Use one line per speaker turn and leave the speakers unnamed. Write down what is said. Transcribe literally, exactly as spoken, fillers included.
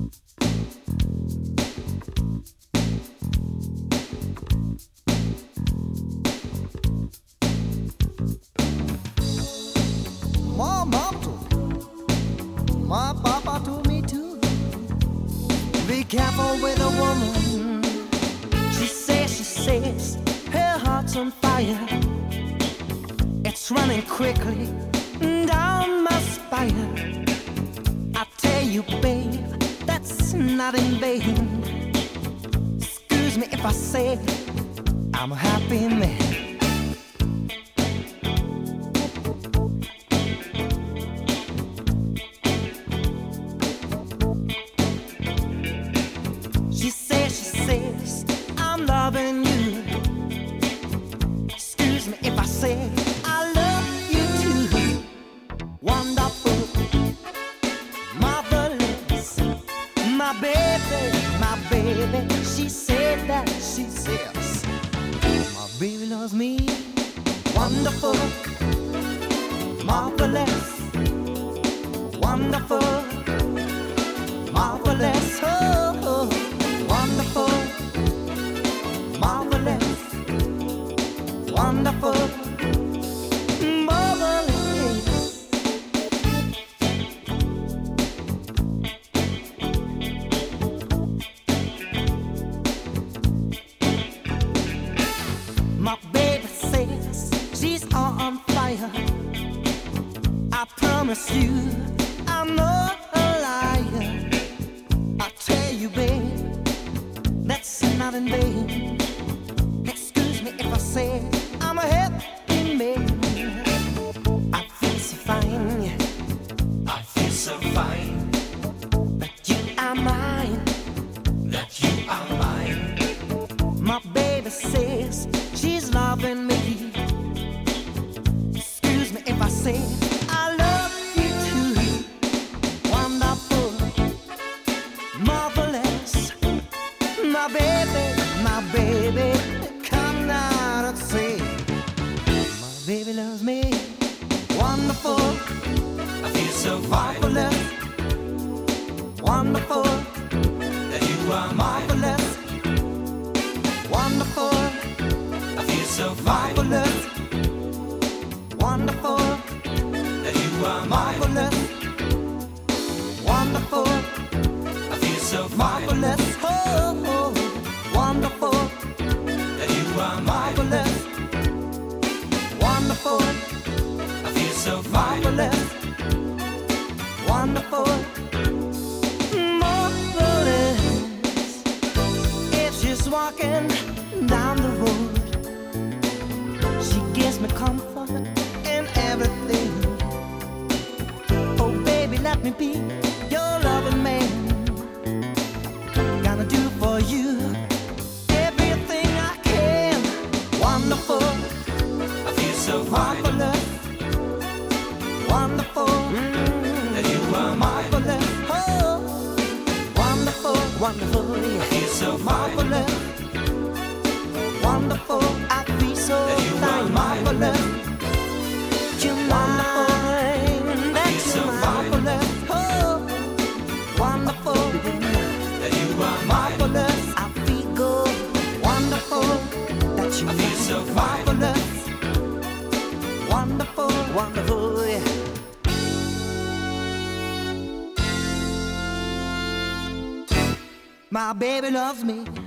My mama told me, my papa told me too. Be careful with a woman. She says, she says, her heart's on fire. It's running quickly down my spine. I tell you, babe, that's not in vain. Excuse me if I say I'm a happy man. She says, she says, I'm loving you. Excuse me if I say I love you too. Wonderful, marvelous, my baby, my baby. She said that, she says, my baby loves me. Wonderful, marvelous, wonderful, marvelous, oh, oh. Wonderful, marvelous, wonderful, marvelous. My baby says she's on fire. I promise you I'm not a liar. I tell you, babe, that's not in vain. Excuse me if I say I'm a happy man. I feel so fine,
I feel so fine
that you are mine,
that you are mine.
my baby says she's loving me. Excuse me if I say I love you too. Wonderful, marvelous, my baby, my baby. Come down and say my baby loves me. Wonderful,
I feel so fine
marvelous, wonderful,
that you are mine.
marvelous, wonderful,
I feel so fine
marvelous, wonderful,
that you are mine.
marvelous, wonderful,
I feel so fine
marvelous, oh, oh, wonderful,
that you are mine.
marvelous, wonderful,
I feel so fine
marvelous, wonderful, marvelous. If she's walking down the road, she gives me comfort and everything. Oh baby, let me be your loving man. Gonna do for you everything I can. Wonderful,
I feel so fine
marvelous, wonderful,
that you are mine.
marvelous, oh, wonderful, wonderful,
I
yeah.
feel so fine
Marvelous, wonderful, I feel so
that you are
fine.
mine.
Marvelous, you're mine. That's
so fine
marvelous, oh, wonderful,
that you are mine.
marvelous, I feel good. Wonderful, that you
I feel so fine
marvelous, wonderful, wonderful, yeah. My baby loves me.